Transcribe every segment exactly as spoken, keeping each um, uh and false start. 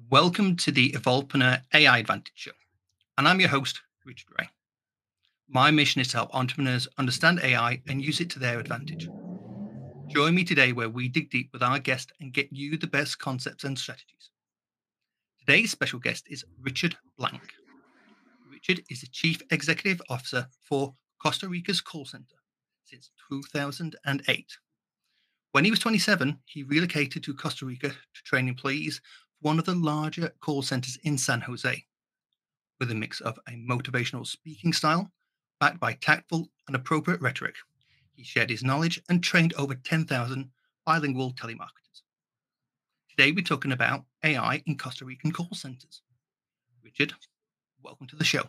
Welcome to the Evolvepreneur A I Advantage Show, and I'm your host, Richard Ray. My mission is to help entrepreneurs understand A I and use it to their advantage. Join me today where we dig deep with our guest and get you the best concepts and strategies. Today's special guest is Richard Blank. Richard is the Chief Executive Officer for Costa Rica's call center since two thousand eight. When he was twenty-seven, he relocated to Costa Rica to train employees for one of the larger call centers in San Jose. With a mix of a motivational speaking style backed by tactful and appropriate rhetoric, he shared his knowledge and trained over ten thousand bilingual telemarketers. Today, we're talking about A I in Costa Rican call centers. Richard, welcome to the show.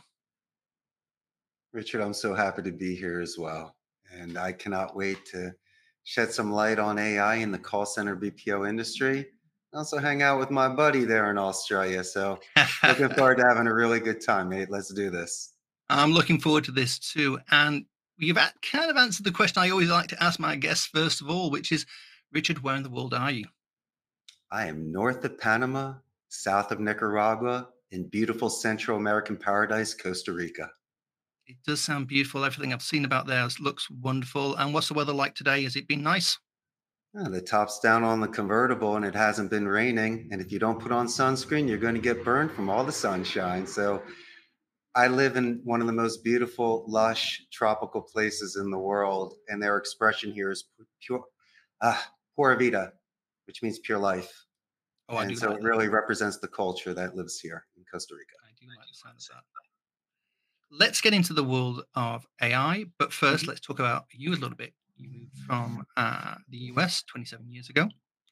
Richard, I'm so happy to be here as well. And I cannot wait to shed some light on A I in the call center B P O industry. Also hang out with my buddy there in Australia. So looking forward to having a really good time, mate. Let's do this. I'm looking forward to this too. And you've kind of answered the question I always like to ask my guests first of all, which is, Richard, where in the world are you? I am north of Panama, south of Nicaragua, in beautiful Central American paradise, Costa Rica. It does sound beautiful. Everything I've seen about there looks wonderful. And what's the weather like today? Has it been nice? Yeah, the top's down on the convertible and it hasn't been raining. And if you don't put on sunscreen, you're going to get burned from all the sunshine. So I live in one of the most beautiful, lush, tropical places in the world. And their expression here is pure, uh, pura vida, which means pure life. Oh, I and do so like it that. really represents the culture that lives here in Costa Rica. I do like the sound of that. Let's get into the world of A I, but first, Mhm. let's talk about you a little bit. You moved from uh, the U S twenty-seven years ago,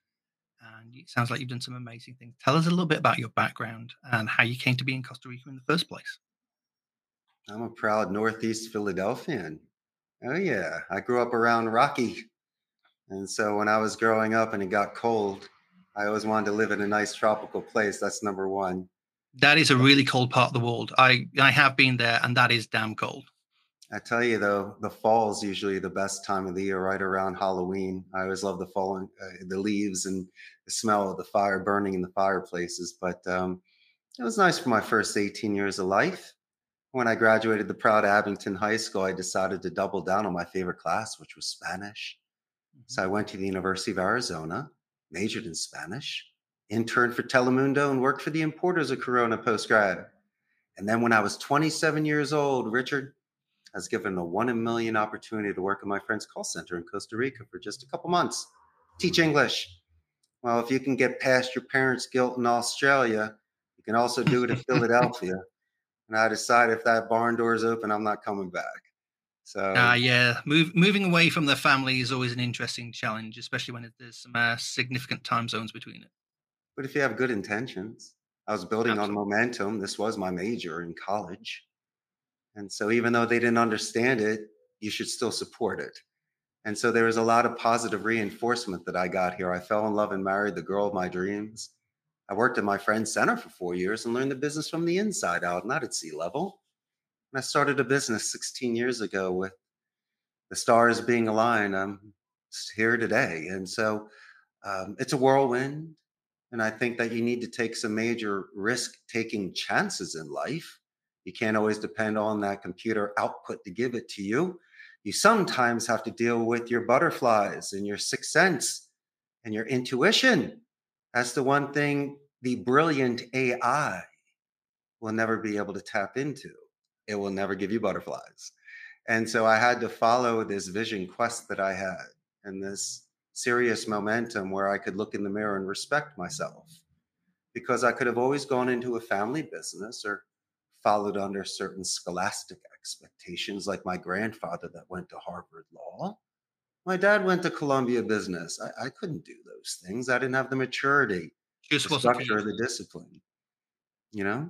and it sounds like you've done some amazing things. Tell us a little bit about your background and how you came to be in Costa Rica in the first place. I'm a proud Northeast Philadelphian. Oh, yeah. I grew up around Rocky. And so when I was growing up and it got cold, I always wanted to live in a nice tropical place. That's number one. That is a really cold part of the world. I, I have been there, and that is damn cold. I tell you, though, the fall is usually the best time of the year, right around Halloween. I always love the falling, uh, the leaves and the smell of the fire burning in the fireplaces. But um, it was nice for my first eighteen years of life. When I graduated the proud Abington High School, I decided to double down on my favorite class, which was Spanish. So I went to the University of Arizona, majored in Spanish, interned for Telemundo, and worked for the importers of Corona postgrad. And then when I was twenty-seven years old, Richard, I was given a one in a million opportunity to work in my friend's call center in Costa Rica for just a couple months, teach English. Well, if you can get past your parents' guilt in Australia, you can also do it in Philadelphia. And I decided if that barn door is open, I'm not coming back. So Uh, yeah, move, moving away from the family is always an interesting challenge, especially when it, there's some uh, significant time zones between it. but if you have good intentions, I was building on Absolutely. momentum. This was my major in college. And so even though they didn't understand it, you should still support it. And so there was a lot of positive reinforcement that I got here. I fell in love and married the girl of my dreams. I worked at my friend's center for four years and learned the business from the inside out, not at sea level. And I started a business sixteen years ago with the stars being aligned. I'm here today. And so um, it's a whirlwind. And I think that you need to take some major risk taking chances in life. You can't always depend on that computer output to give it to you. You sometimes have to deal with your butterflies and your sixth sense and your intuition. That's the one thing the brilliant A I will never be able to tap into. It will never give you butterflies. And so I had to follow this vision quest that I had and this serious momentum where I could look in the mirror and respect myself, because I could have always gone into a family business or followed under certain scholastic expectations, like my grandfather that went to Harvard Law. My dad went to Columbia Business. I, I couldn't do those things. I didn't have the maturity, the Just wasn't for structure, you. the discipline, you know?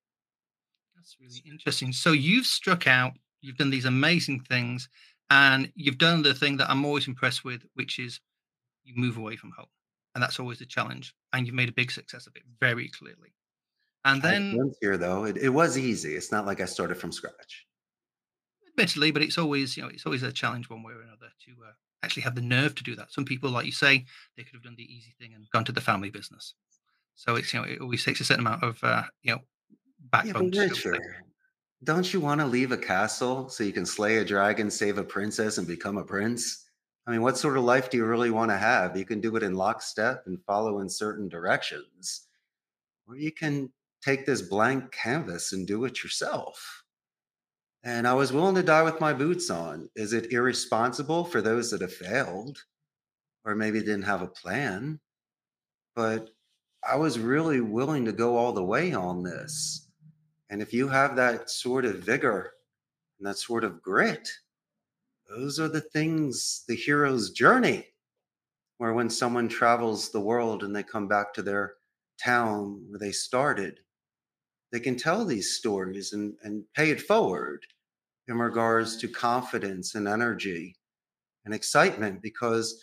That's really interesting. So you've struck out, you've done these amazing things, and you've done the thing that I'm always impressed with, which is you move away from home. And that's always the challenge. And you've made a big success of it very clearly. And I then, went here though. It, it was easy. It's not like I started from scratch. admittedly, but it's always, you know, it's always a challenge one way or another to uh, actually have the nerve to do that. Some people, like you say, they could have done the easy thing and gone to the family business. So it's, you know, it always takes a certain amount of, uh, you know, Yeah, but backbone to go through. Richard, don't you want to leave a castle so you can slay a dragon, save a princess, and become a prince? I mean, what sort of life do you really want to have? You can do it in lockstep and follow in certain directions, or you can take this blank canvas and do it yourself. And I was willing to die with my boots on. Is it irresponsible for those that have failed or maybe didn't have a plan? But I was really willing to go all the way on this. And if you have that sort of vigor and that sort of grit, those are the things, the hero's journey, where when someone travels the world and they come back to their town where they started, they can tell these stories and, and pay it forward in regards to confidence and energy and excitement, because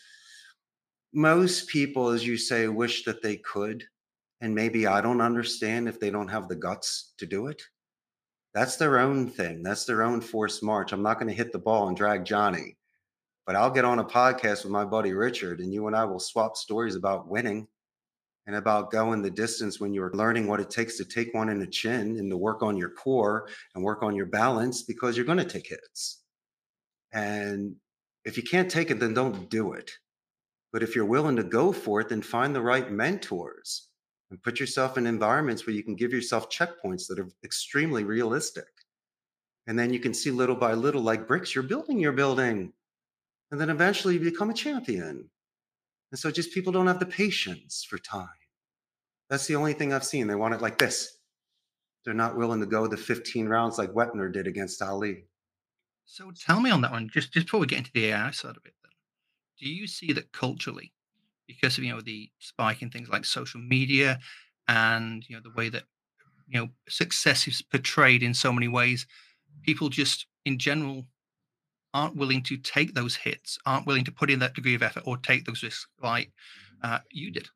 most people, as you say, wish that they could. And maybe I don't understand if they don't have the guts to do it. That's their own thing. That's their own forced march. I'm not going to hit the ball and drag Johnny, but I'll get on a podcast with my buddy Richard, and you and I will swap stories about winning and about going the distance when you're learning what it takes to take one in the chin and to work on your core and work on your balance, because you're going to take hits. And if you can't take it, then don't do it. But if you're willing to go for it, then find the right mentors and put yourself in environments where you can give yourself checkpoints that are extremely realistic. And then you can see little by little, like bricks, you're building your building. And then eventually you become a champion. And so just people don't have the patience for time. That's the only thing I've seen. They want it like this. They're not willing to go the fifteen rounds like Wetner did against Ali. So tell me on that one, just just before we get into the A I side of it, then, do you see that culturally, because of, you know, the spike in things like social media and, you know, the way that, you know, success is portrayed in so many ways, people just in general aren't willing to take those hits, aren't willing to put in that degree of effort or take those risks like uh, you did?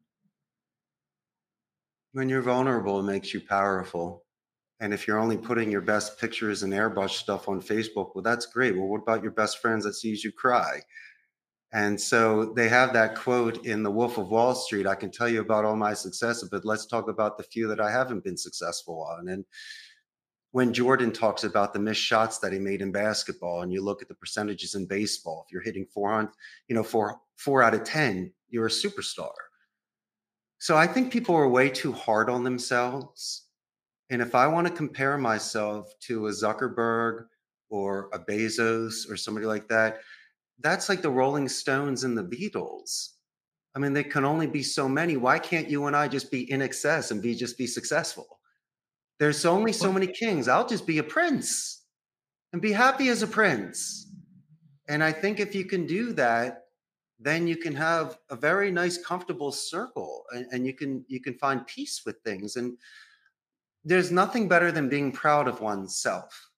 When you're vulnerable, it makes you powerful. And if you're only putting your best pictures and airbrush stuff on Facebook, well, that's great. Well, what about your best friends that sees you cry? And so they have that quote in The Wolf of Wall Street: I can tell you about all my successes, but let's talk about the few that I haven't been successful on. And when Jordan talks about the missed shots that he made in basketball, and you look at the percentages in baseball, if you're hitting four on, you know, four four out of ten, you're a superstar. So I think people are way too hard on themselves. And if I want to compare myself to a Zuckerberg or a Bezos or somebody like that, that's like the Rolling Stones and the Beatles. I mean, there can only be so many. Why can't you and I just be in excess and be just be successful? There's only so Well, many kings. I'll just be a prince and be happy as a prince. And I think if you can do that, then you can have a very nice, comfortable circle, and, and you can you can find peace with things. And there's nothing better than being proud of oneself.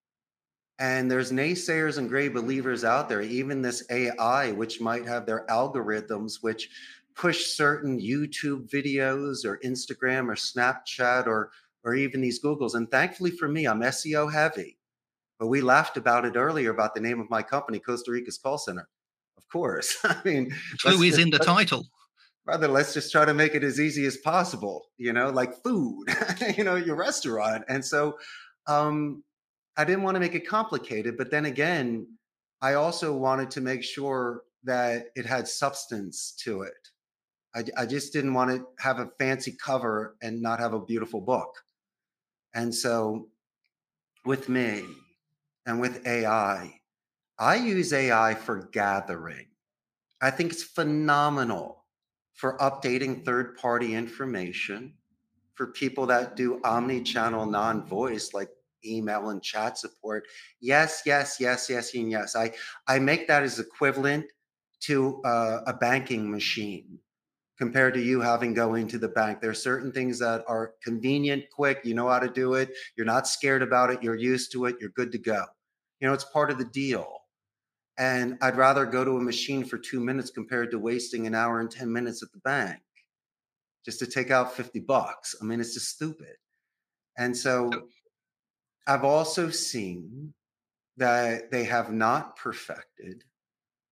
And there's naysayers and gray believers out there, even this A I, which might have their algorithms, which push certain YouTube videos or Instagram or Snapchat or or even these Googles. And thankfully for me, I'm S E O heavy. But we laughed about it earlier about the name of my company, Costa Rica's Call Center. Of course. I mean, clue let's is just in the title. rather let's just try to make it as easy as possible, you know, like food, you know, your restaurant. And so um I didn't want to make it complicated, but then again, I also wanted to make sure that it had substance to it. I, I just didn't want to have a fancy cover and not have a beautiful book. And so with me and with A I, I I use A I for gathering. I think it's phenomenal for updating third party information, for people that do omni-channel non-voice like email and chat support. Yes, yes, yes, yes, and yes. I, I make that as equivalent to uh, a banking machine compared to you having go into the bank. There are certain things that are convenient, quick, you know how to do it. You're not scared about it. You're used to it. You're good to go. You know, it's part of the deal. And I'd rather go to a machine for two minutes compared to wasting an hour and ten minutes at the bank just to take out fifty bucks. I mean, it's just stupid. And So so I've also seen that they have not perfected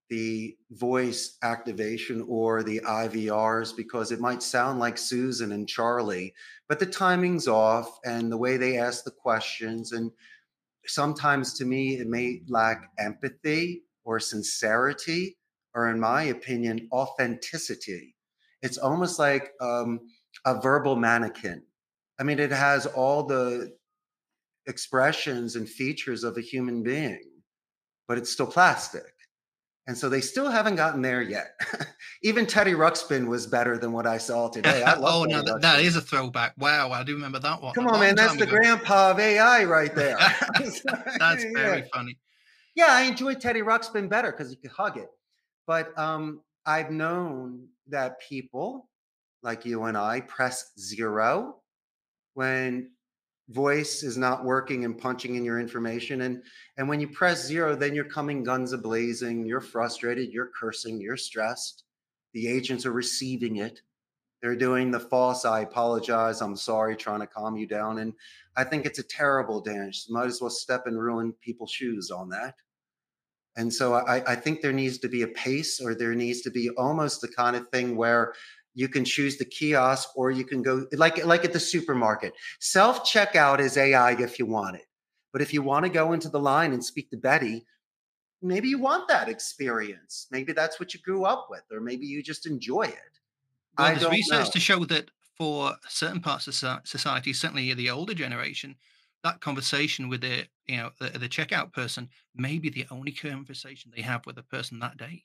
the voice activation or the I V Rs because it might sound like Susan and Charlie, but the timing's off and the way they ask the questions. And sometimes to me, it may lack empathy or sincerity, or in my opinion, authenticity. It's almost like um, a verbal mannequin. I mean, it has all the expressions and features of a human being, but it's still plastic. And so they still haven't gotten there yet. Even Teddy Ruxpin was better than what I saw today. I love Oh, Teddy no, that, that Ruxpin. is a throwback. Wow, I do remember that one Come a on, long man, that's time the ago. grandpa of A I right there. That's Yeah. very funny. Yeah, I enjoyed Teddy Ruxpin better because you could hug it. But um, I've known that people like you and I press zero when voice is not working and punching in your information. And and when you press zero, then you're coming guns a blazing, you're frustrated, you're cursing, you're stressed. The agents are receiving it. They're doing the false, I apologize, I'm sorry, trying to calm you down. And I think it's a terrible dance. Might as well step and ruin people's shoes on that. And so I, I think there needs to be a pace, or there needs to be almost the kind of thing where you can choose the kiosk, or you can go like like at the supermarket. Self checkout is A I if you want it, but if you want to go into the line and speak to Betty, maybe you want that experience. Maybe that's what you grew up with, or maybe you just enjoy it. Well, I there's don't research know. to show that for certain parts of soci- society, certainly the older generation, that conversation with the you know the, the checkout person may be the only conversation they have with a person that day.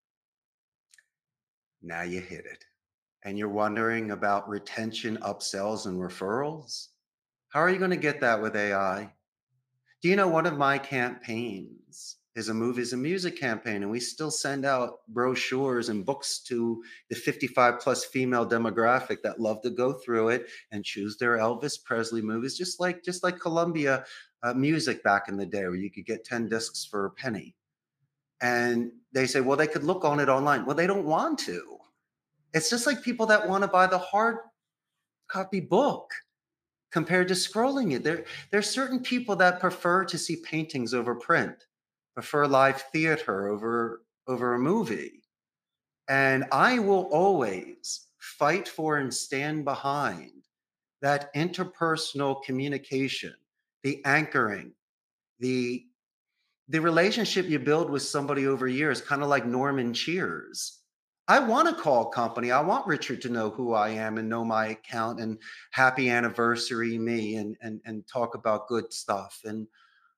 Now you hit it. And you're wondering about retention, upsells, and referrals. How are you going to get that with A I? Do you know one of my campaigns is a movies and music campaign, and we still send out brochures and books to the fifty-five plus female demographic that love to go through it and choose their Elvis Presley movies, just like just like Columbia uh, Music back in the day, where you could get ten discs for a penny. And they say, well, they could look on it online. Well, they don't want to. It's just like people that want to buy the hard copy book compared to scrolling it. There, there's certain people that prefer to see paintings over print, prefer live theater over over a movie. And I will always fight for and stand behind that interpersonal communication, the anchoring, the the relationship you build with somebody over years, kind of like Norman Cheers. I want to call company. I want Richard to know who I am and know my account and happy anniversary me, and and and talk about good stuff. And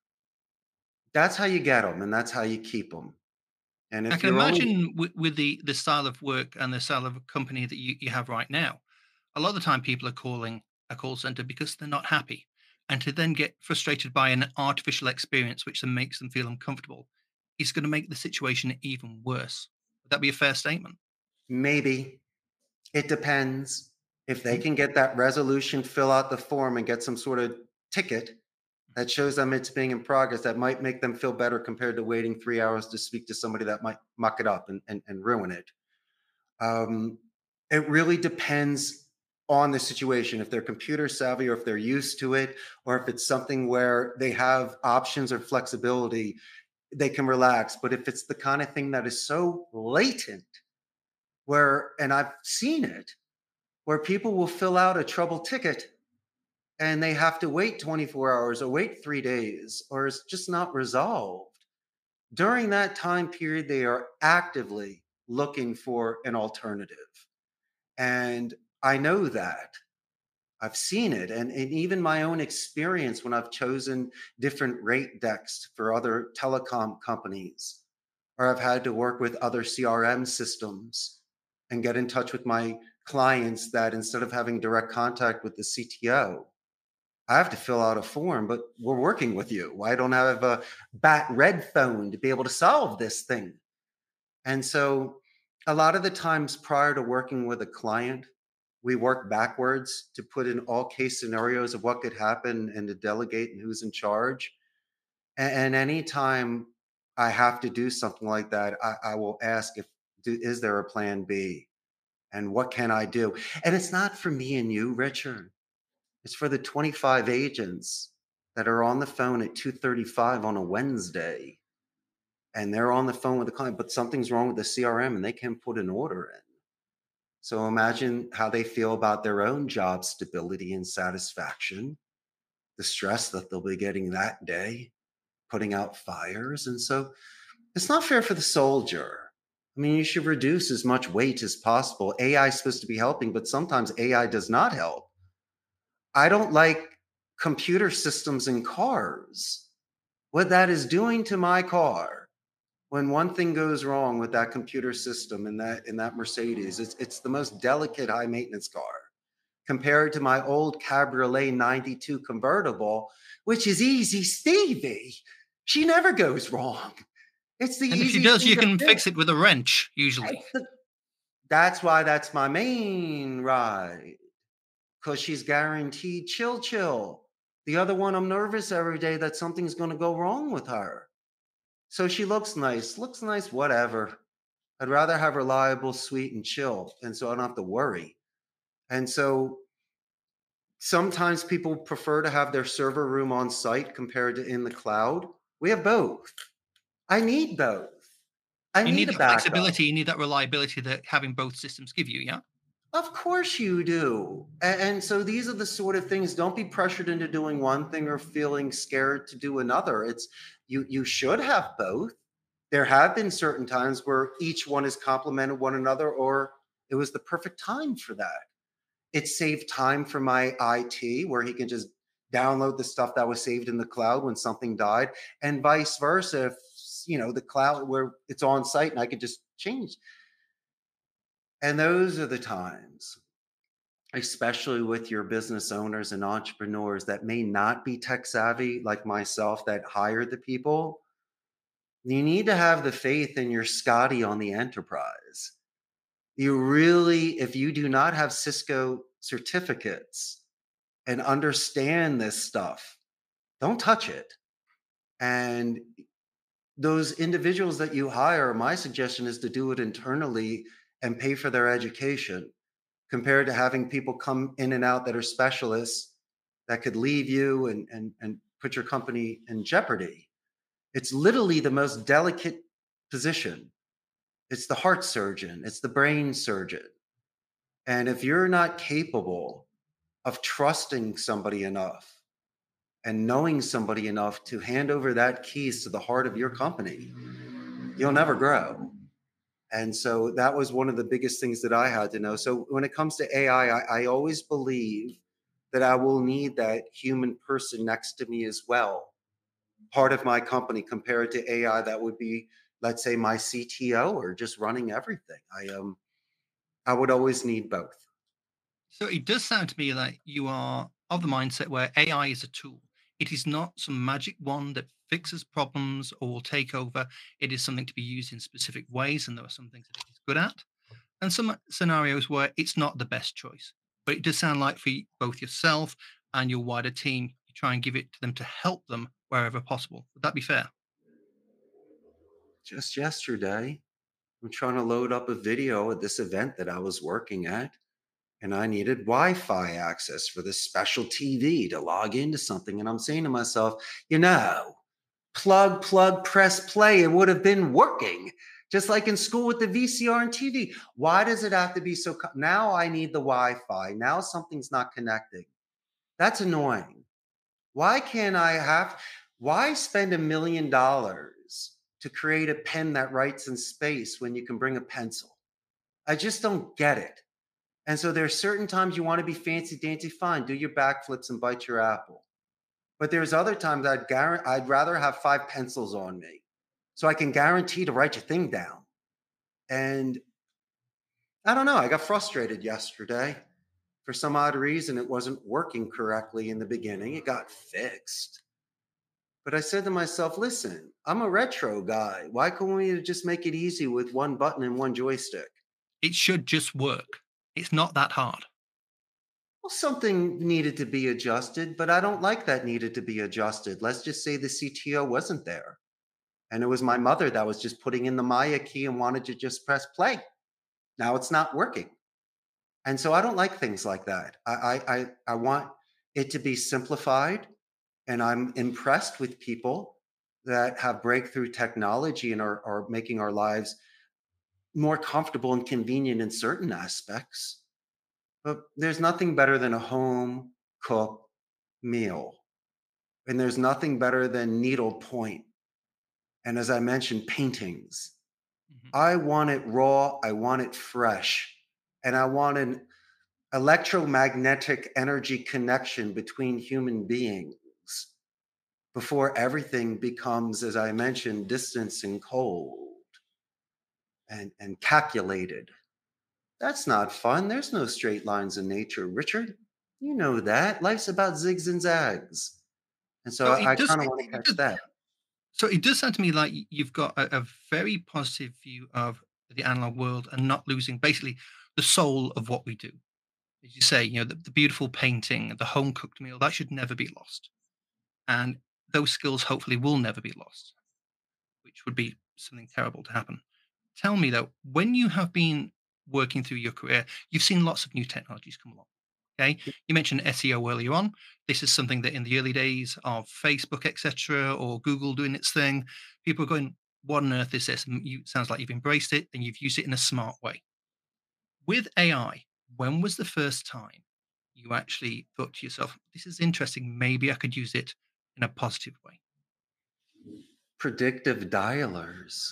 that's how you get them, and that's how you keep them. And I if can you're only imagine with, with the the style of work and the style of company that you, you have right now, a lot of the time people are calling a call center because they're not happy. And to then get frustrated by an artificial experience which then makes them feel uncomfortable is going to make the situation even worse. Would that be a fair statement? maybe it depends. If they Mhm. can get that resolution, fill out the form, and get some sort of ticket that shows them it's being in progress, that might make them feel better compared to waiting three hours to speak to somebody that might muck it up and, and, and ruin it. Um, it really depends on the situation. If they're computer savvy, or if they're used to it, or if it's something where they have options or flexibility, they can relax. But if it's the kind of thing that is so latent, where, and I've seen it, where people will fill out a trouble ticket and they have to wait twenty-four hours or wait three days, or it's just not resolved. During that time period, they are actively looking for an alternative. And I know that. I've seen it. And, and even my own experience when I've chosen different rate decks for other telecom companies, or I've had to work with other C R M systems and get in touch with my clients, that instead of having direct contact with the C T O, I have to fill out a form, but we're working with you. Why don't I have a bat red phone to be able to solve this thing? And so a lot of the times prior to working with a client, we work backwards to put in all case scenarios of what could happen and to delegate and who's in charge. And, and anytime I have to do something like that, I, I will ask if do, is there a plan B, and what can I do? And it's not for me and you, Richard. It's for the twenty-five agents that are on the phone at two thirty-five on a Wednesday. and they're on the phone with the client, but something's wrong with the C R M and they can't put an order in. So imagine how they feel about their own job stability and satisfaction, the stress that they'll be getting that day, putting out fires. And so it's not fair for the soldier. I mean, you should reduce as much weight as possible. A I is supposed to be helping, but sometimes A I does not help. I don't like computer systems in cars. What that is doing to my car, when one thing goes wrong with that computer system in that in that Mercedes, it's it's the most delicate high maintenance car compared to my old Cabriolet ninety-two convertible, which is easy Stevie. She never goes wrong. It's the And if she easiest does, thing you to can fix. fix it with a wrench, usually. It's the- That's why that's my main ride, because she's guaranteed chill, chill. The other one, I'm nervous every day that something's going to go wrong with her. So she looks nice, looks nice, whatever. I'd rather have reliable, sweet, and chill, and so I don't have to worry. And so sometimes people prefer to have their server room on site compared to in the cloud. We have both. I need both. I You need need a that backup. flexibility, you need that reliability that having both systems give you, yeah? Of course you do. A- And, so these are the sort of things, don't be pressured into doing one thing or feeling scared to do another. It's you you should have both. There have been certain times where each one has complemented one another, or it was the perfect time for that. It saved time for my I T where he can just download the stuff that was saved in the cloud when something died, and vice versa. If you know the cloud where it's on site and I could just change. And those are the times, especially with your business owners and entrepreneurs that may not be tech savvy like myself that hire the people. You need to have the faith in your Scotty on the enterprise. You really, if you do not have Cisco certificates and understand this stuff, don't touch it. And those individuals that you hire, my suggestion is to do it internally and pay for their education compared to having people come in and out that are specialists that could leave you and, and, and put your company in jeopardy. It's literally the most delicate position. It's the heart surgeon, it's the brain surgeon. And if you're not capable of trusting somebody enough and knowing somebody enough to hand over that keys to the heart of your company, you'll never grow. And so that was one of the biggest things that I had to know. So when it comes to A I, I, I always believe that I will need that human person next to me as well. Part of my company compared to A I, that would be, let's say, my C T O or just running everything. I um I would always need both. So it does sound to me like you are of the mindset where A I is a tool. It is not some magic wand that fixes problems or will take over. It is something to be used in specific ways, and there are some things that it is good at, and some scenarios where it's not the best choice. But it does sound like for y- both yourself and your wider team, you try and give it to them to help them wherever possible. Would that be fair? Just yesterday, I'm trying to load up a video at this event that I was working at, and I needed Wi-Fi access for this special T V to log into something. And I'm saying to myself, you know, plug, plug, press play, it would have been working. Just like in school with the V C R and T V. Why does it have to be so? Co- now I need the Wi Fi. Now something's not connecting. That's annoying. Why can't I have, why spend a million dollars to create a pen that writes in space when you can bring a pencil? I just don't get it. And so there's certain times you want to be fancy dancy, fine, do your backflips and bite your apple. But there's other times I'd guarantee I'd rather have five pencils on me so I can guarantee to write your thing down. And I don't know, I got frustrated yesterday. For some odd reason, it wasn't working correctly in the beginning. It got fixed. But I said to myself, listen, I'm a retro guy. Why couldn't we just make it easy with one button and one joystick? It should just work. It's not that hard. Well, something needed to be adjusted, but I don't like that needed to be adjusted. Let's just say the C T O wasn't there. And it was my mother that was just putting in the Maya key and wanted to just press play. Now it's not working. And so I don't like things like that. I, I, I, I want it to be simplified. And I'm impressed with people that have breakthrough technology and are, are making our lives more comfortable and convenient in certain aspects. But there's nothing better than a home cooked meal. And there's nothing better than needlepoint. And as I mentioned, paintings. Mhm. I want it raw, I want it fresh, and I want an electromagnetic energy connection between human beings before everything becomes, as I mentioned, distance and cold and, and calculated. That's not fun. There's no straight lines in nature, Richard. You know that. Life's about zigs and zags. And so So I, it I does. kind of It, want to it catch does. that. So it does sound to me like y- you've got a, a very positive view of the analog world and not losing basically the soul of what we do. As you say, you know, the, the beautiful painting, the home cooked meal that should never be lost, and those skills hopefully will never be lost, which would be something terrible to happen. Tell me though, when you have been working through your career, you've seen lots of new technologies come along. Okay, you mentioned S E O earlier on. This is something that in the early days of Facebook, et cetera, or Google doing its thing, people are going, "What on earth is this?" And you sounds like you've embraced it and you've used it in a smart way. With A I, when was the first time you actually thought to yourself, "This is interesting. Maybe I could use it in a positive way"? Predictive dialers.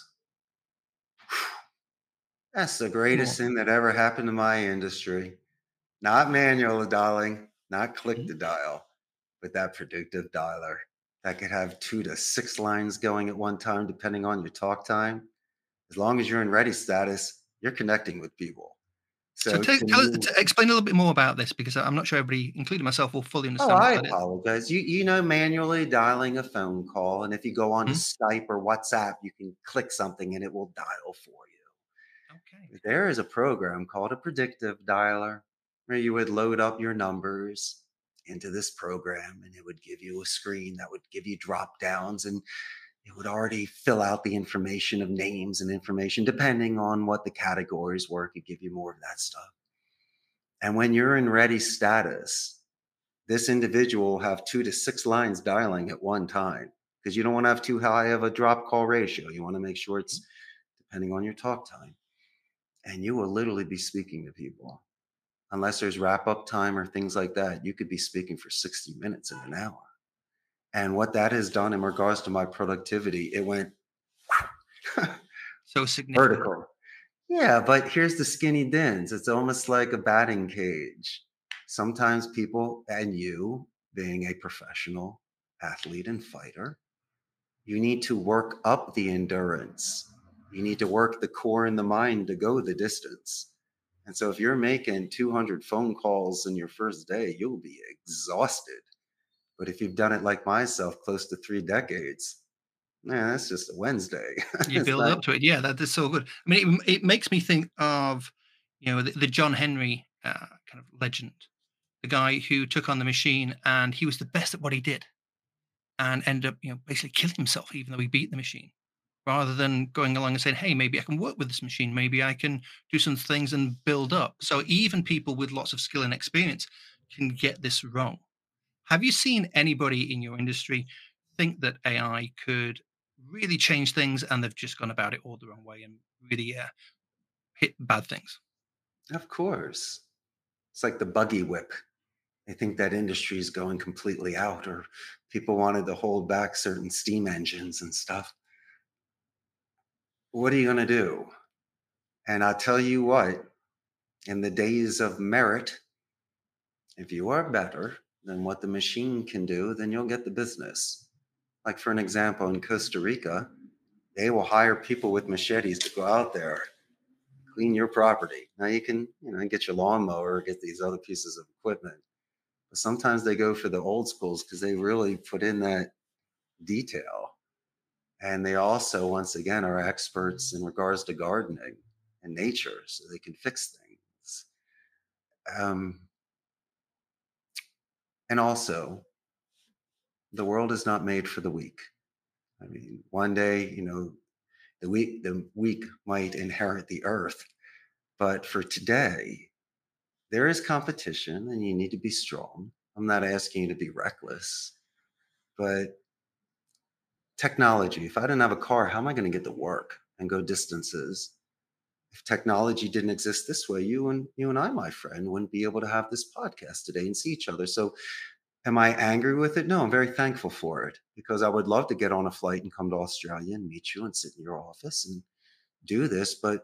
That's the Tell me more greatest about thing that ever happened to my industry. Not manual dialing, not it. click Mhm. to dial, but that predictive dialer that could have two to six lines going at one time, depending on your talk time. As long as you're in ready status, you're connecting with people. So So tell to tell us me, to explain a little bit more about this because I'm not sure everybody, including myself, will fully oh, understand what I that is. apologize. You you know manually dialing a phone call, and if you go on to Mhm. Skype or WhatsApp, you can click something and it will dial for you. Okay. There is a program called a predictive dialer where you would load up your numbers into this program and it would give you a screen that would give you drop downs and it would already fill out the information of names and information depending on what the categories were. It could give you more of that stuff. And when you're in ready status, this individual will have two to six lines dialing at one time because you don't want to have too high of a drop call ratio. You want to make sure Mhm. it's depending on your talk time. And you will literally be speaking to people. Unless there's wrap up time or things like that, you could be speaking for sixty minutes in an hour. And what that has done in regards to my productivity, it went So significant. vertical. Yeah, but here's the skinny dins. It's almost like a batting cage. Sometimes people, and you being a professional athlete and fighter, you need to work up the endurance. You need to work the core and the mind to go the distance. And so if you're making two hundred phone calls in your first day, you'll be exhausted. But if you've done it like myself, close to three decades, man, that's just a Wednesday. You It's build not up to it. Yeah, that is so good. I mean, it, it makes me think of, you know, the, the John Henry uh, kind of legend, the guy who took on the machine and he was the best at what he did and ended up, you know, basically killing himself even though he beat the machine. Rather than going along and saying, "Hey, maybe I can work with this machine. Maybe I can do some things and build up." So even people with lots of skill and experience can get this wrong. Have you seen anybody in your industry think that A I could really change things and they've just gone about it all the wrong way and really uh, hit bad things? of course. It's like the buggy whip. They think that industry is going completely out, or people wanted to hold back certain steam engines and stuff. What are you going to do? And I'll tell you what, in the days of merit, if you are better than what the machine can do, then you'll get the business. Like, for an example, in Costa Rica, they will hire people with machetes to go out there, clean your property. Now, you can, you know, get your lawnmower, get these other pieces of equipment. But sometimes they go for the old schools because they really put in that detail. And they also, once again, are experts in regards to gardening and nature, so they can fix things. Um, and also, the world is not made for the weak. I mean, one day, you know, the weak the weak might inherit the earth, but for today, there is competition, and you need to be strong. I'm not asking you to be reckless, but technology. If I didn't have a car, how am I going to get to work and go distances? If technology didn't exist this way, you and you and I, my friend, wouldn't be able to have this podcast today and see each other. So am I angry with it? No, I'm very thankful for it because I would love to get on a flight and come to Australia and meet you and sit in your office and do this. But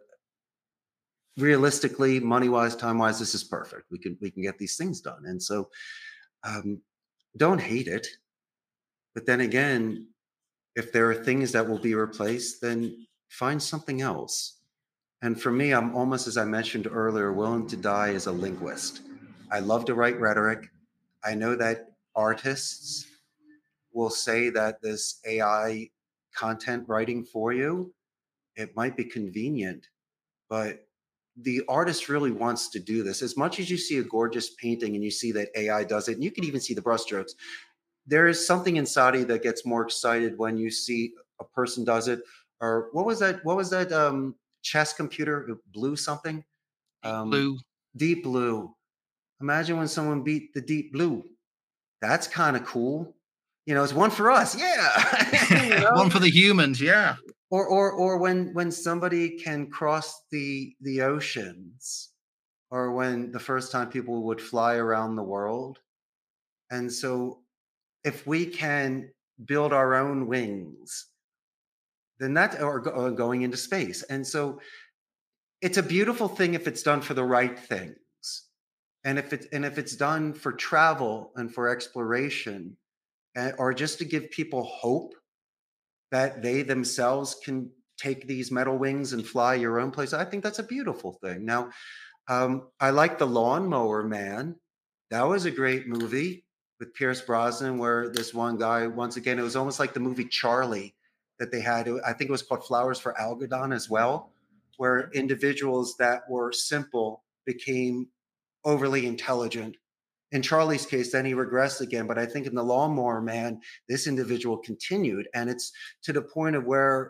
realistically, money wise, time wise, this is perfect. We can we can get these things done. And so um, don't hate it. But then again, if there are things that will be replaced, then find something else. And for me, I'm almost, as I mentioned earlier, willing to die as a linguist. I love to write rhetoric. I know that artists will say that this A I content writing for you, it might be convenient, but the artist really wants to do this. As much as you see a gorgeous painting and you see that A I does it, and you can even see the brushstrokes, there is something inside of you that gets more excited when you see a person does it. Or what was that? What was that um, chess computer? Blue something? Deep Um, Blue. Deep Blue. Imagine when someone beat the Deep Blue. That's kind of cool. You know, it's one for us. Yeah. you One know? for the humans, yeah. Or or or when when somebody can cross the the oceans, or when the first time people would fly around the world. And so if we can build our own wings, then that or, go, or going into space. And so it's a beautiful thing if it's done for the right things. And if it and if it's done for travel and for exploration, eh, or just to give people hope that they themselves can take these metal wings and fly your own place, I think that's a beautiful thing. Now, um, I like The Lawnmower Man. That was a great movie with Pierce Brosnan, where this one guy, once again, it was almost like the movie Charlie that they had. I think it was called Flowers for Algodon as well, where individuals that were simple became overly intelligent. In Charlie's case, then he regressed again. But I think in The Lawnmower Man, this individual continued. And it's to the point of where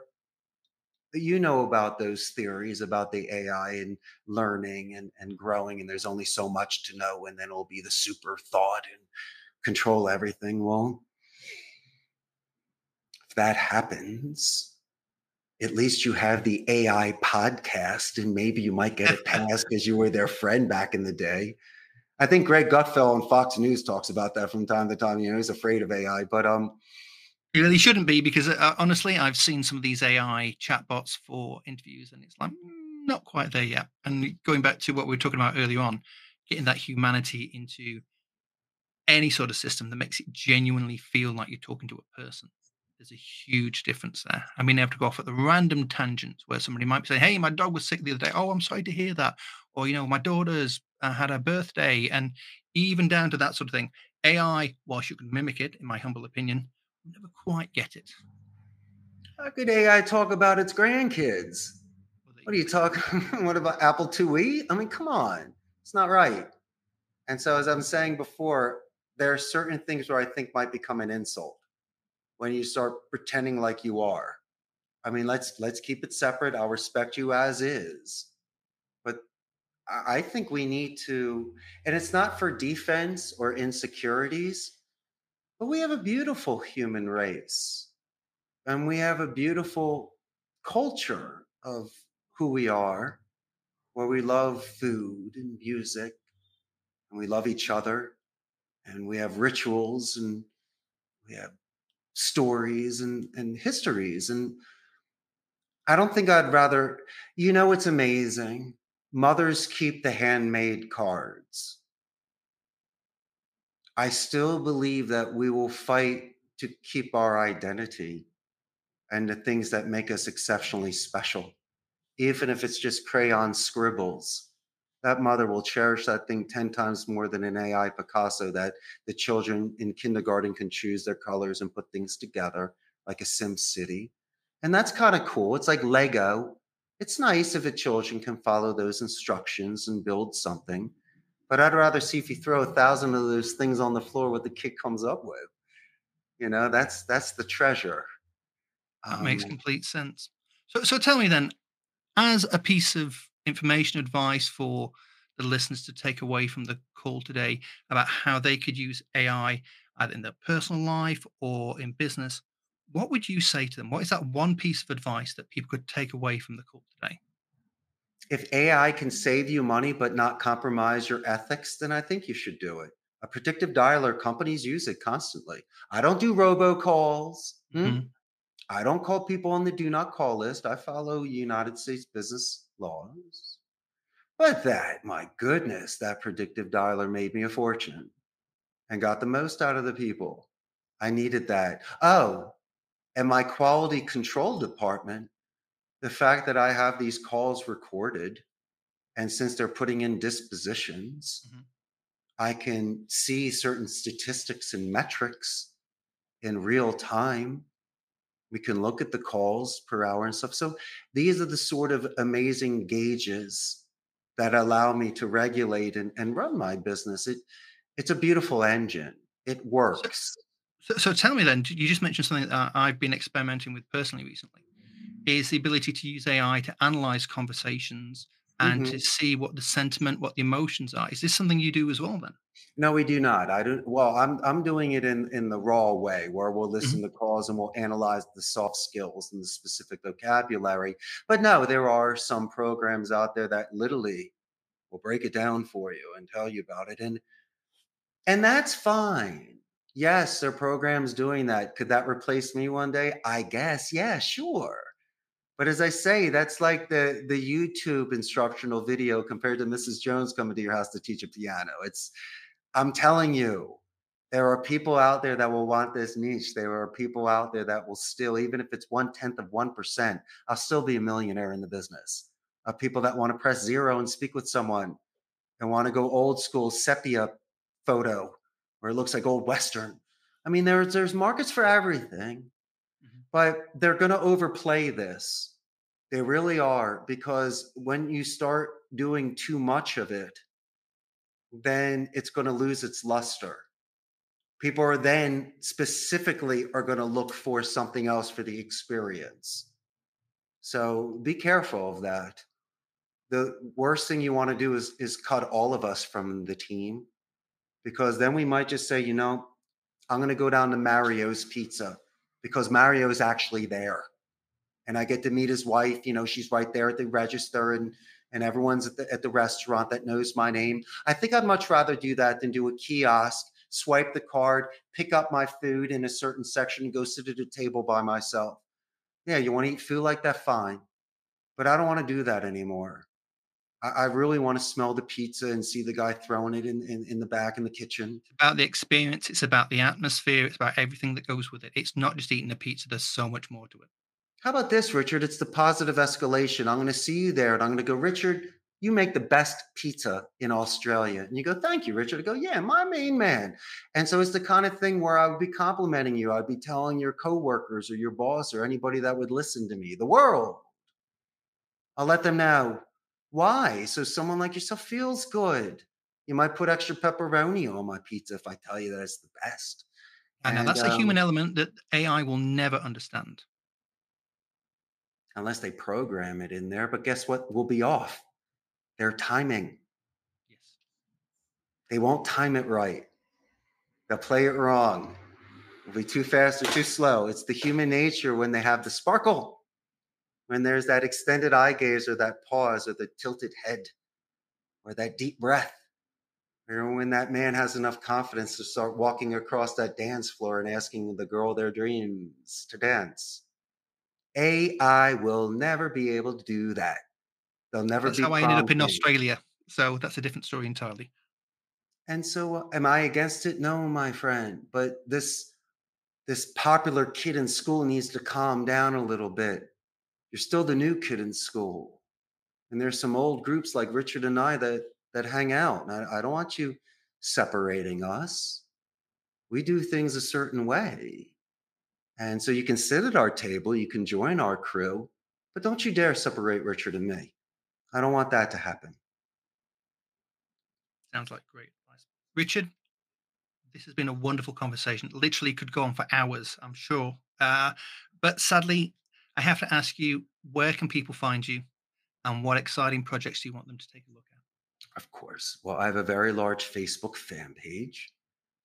you know about those theories about the A I and learning and, and growing, and there's only so much to know, and then it'll be the super thought and control everything. Well, if that happens, at least you have the A I podcast, and maybe you might get it passed because you were their friend back in the day. I think Greg Gutfeld on Fox News talks about that from time to time. You know, he's afraid of A I, but um, You really shouldn't be because uh, honestly, I've seen some of these A I chatbots for interviews, and it's like mm, not quite there yet. And going back to what we were talking about earlier on, getting that humanity into any sort of system that makes it genuinely feel like you're talking to a person. There's a huge difference there. I mean, they have to go off at the random tangents where somebody might be saying, "Hey, my dog was sick the other day. Oh, I'm sorry to hear that." Or, you know, my daughter's uh, had her birthday, and even down to that sort of thing. A I, whilst you can mimic it, in my humble opinion, will never quite get it. how could A I talk about its grandkids? Well, there What you are you go. talking? What about Apple two E? I mean, come on, it's not right. And so, as I'm saying before, there are certain things where I think might become an insult when you start pretending like you are. I mean, let's let's keep it separate. I'll respect you as is, but I I think we need to, and it's not for defense or insecurities, but we have a beautiful human race, and we have a beautiful culture of who we are, where we love food and music, and we love each other, and we have rituals, and we have stories and, and histories. And I don't think I'd rather, you know, it's amazing. Mothers keep the handmade cards. I still believe that we will fight to keep our identity and the things that make us exceptionally special, even if it's just crayon scribbles. That mother will cherish that thing ten times more than an A I Picasso that the children in kindergarten can choose their colors and put things together like a Sim City. And that's kind of cool. It's like Lego. It's nice if the children can follow those instructions and build something. But I'd rather see if you throw a thousand of those things on the floor what the kid comes up with. You know, that's that's the treasure. That makes Um, complete sense. So, so tell me then, as a piece of information advice for the listeners to take away from the call today about how they could use A I either in their personal life or in business, what would you say to them? What is that one piece of advice that people could take away from the call today? If A I can save you money but not compromise your ethics, then I think you should do it. A predictive dialer, companies use it constantly. I don't do robocalls. Hmm? Mhm. I don't call people on the do not call list. I follow United States business laws. But that, my goodness, that predictive dialer made me a fortune and got the most out of the people. I needed that. Oh, and my quality control department, the fact that I have these calls recorded, and since they're putting in dispositions, Mhm. I can see certain statistics and metrics in real time. We can look at the calls per hour and stuff. So these are the sort of amazing gauges that allow me to regulate and, and run my business. It it's a beautiful engine. It So, works. so, so tell me then, you just mentioned something that I've been experimenting with personally recently, is the ability to use A I to analyze conversations and to Mhm. see what the sentiment, what the emotions are. Is this something you do as well then? No, we do not. I don't. Well, I'm I'm doing it in in the raw way, where we'll Mhm. listen to calls and we'll analyze the soft skills and the specific vocabulary. But no, there are some programs out there that literally will break it down for you and tell you about it, and and that's fine. Yes, there are programs doing that. Could that replace me one day? I guess. Yeah, sure. But as I say, that's like the the YouTube instructional video compared to Missus Jones coming to your house to teach a piano. It's I'm telling you, there are people out there that will want this niche. There are people out there that will still, even if it's one tenth of one percent, I'll still be a millionaire in the business. Of people that want to press zero and speak with someone and want to go old school sepia photo where it looks like old Western. I mean, there's there's markets for everything, Mhm. but they're going to overplay this. They really are, because when you start doing too much of it, then it's going to lose its luster. People are then specifically are going to look for something else for the experience. So be careful of that. The worst thing you want to do is is cut all of us from the team, because then we might just say, you know, I'm going to go down to Mario's Pizza because Mario's actually there. And I get to meet his wife. You know, she's right there at the register, and and everyone's at the at the restaurant that knows my name. I think I'd much rather do that than do a kiosk, swipe the card, pick up my food in a certain section, and go sit at a table by myself. Yeah, you want to eat food like that? Fine. But I don't want to do that anymore. I, I really want to smell the pizza and see the guy throwing it in, in, in the back in the kitchen. It's about the experience, it's about the atmosphere, it's about everything that goes with it. It's not just eating a pizza, there's so much more to it. How about this, Richard? It's the positive escalation. I'm going to see you there and I'm going to go, Richard, you make the best pizza in Australia. And you go, thank you, Richard. I go, yeah, my main man. And so it's the kind of thing where I would be complimenting you. I'd be telling your coworkers or your boss or anybody that would listen to me, the world. I'll let them know why. So someone like yourself feels good. You might put extra pepperoni on my pizza if I tell you that it's the best. And now And that's a human um, element that A I will never understand. unless they program it in there, but guess what will be off? Their timing. Yes. They won't time it right. They'll play it wrong. It'll be too fast or too slow. It's the human nature when they have the sparkle, when there's that extended eye gaze or that pause or the tilted head or that deep breath. Or when that man has enough confidence to start walking across that dance floor and asking the girl their dreams to dance. A I will never be able to do that. They'll never That's be how I ended up prom in king. Australia. So that's a different story entirely. And so, uh, am I against it? No, my friend. But this this popular kid in school needs to calm down a little bit. You're still the new kid in school. And there's some old groups like Richard and I that that hang out. And I, I don't want you separating us. We do things a certain way. And so you can sit at our table, you can join our crew, but don't you dare separate Richard and me. I don't want that to happen. Sounds like great advice. Richard, this has been a wonderful conversation. Literally could go on for hours, I'm sure. Uh, but sadly, I have to ask you, where can people find you and what exciting projects do you want them to take a look at? Of course. Well, I have a very large Facebook fan page.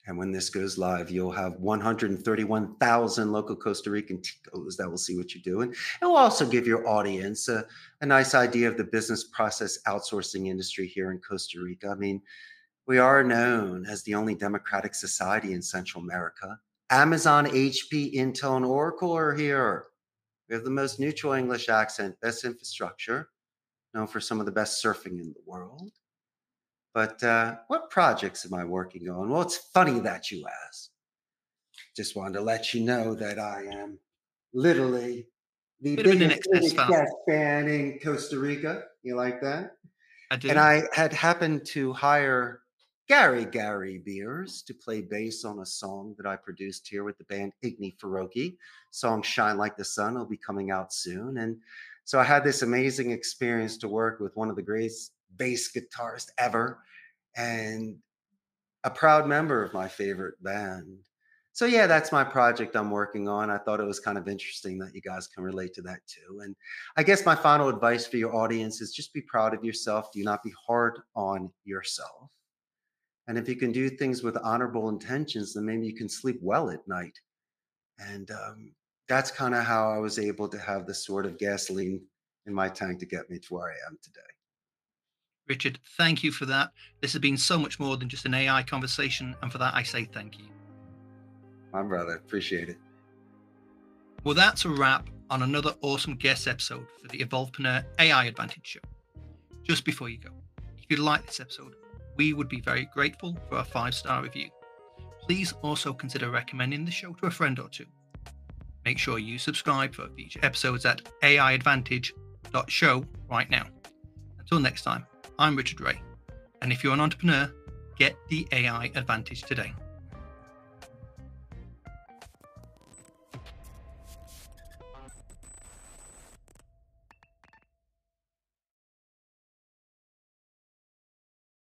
And when this goes live, you'll have one hundred thirty-one thousand local Costa Rican Ticos that will see what you're doing. It will also give your audience a, a nice idea of the business process outsourcing industry here in Costa Rica. I mean, we are known as the only democratic society in Central America. Amazon, H P, Intel, and Oracle are here. We have the most neutral English accent, best infrastructure, known for some of the best surfing in the world. But uh, what projects am I working on? Well, it's funny that you ask. Just wanted to let you know that I am literally the Bit of an biggest excess fan. N X S fan in Costa Rica. You like that? I do. And I had happened to hire Gary Gary Beers to play bass on a song that I produced here with the band Igni Faroki. Song Shine Like the Sun will be coming out soon. And so I had this amazing experience to work with one of the greatest bass guitarists ever and a proud member of my favorite band. So yeah, that's my project I'm working on. I thought it was kind of interesting that you guys can relate to that too. And I guess my final advice for your audience is just be proud of yourself. Do not be hard on yourself. And if you can do things with honorable intentions, then maybe you can sleep well at night. And um, that's kind of how I was able to have this sort of gasoline in my tank to get me to where I am today. Richard, thank you for that. This has been so much more than just an A I conversation, and for that I say thank you. My brother, appreciate it. Well, that's a wrap on another awesome guest episode for the Evolvepreneur A I Advantage show. Just before you go, if you like this episode, we would be very grateful for a five-star review. Please also consider recommending the show to a friend or two. Make sure you subscribe for future episodes at A I advantage dot show right now. Until next time, I'm Richard Ray, and if you're an entrepreneur, get the A I advantage today.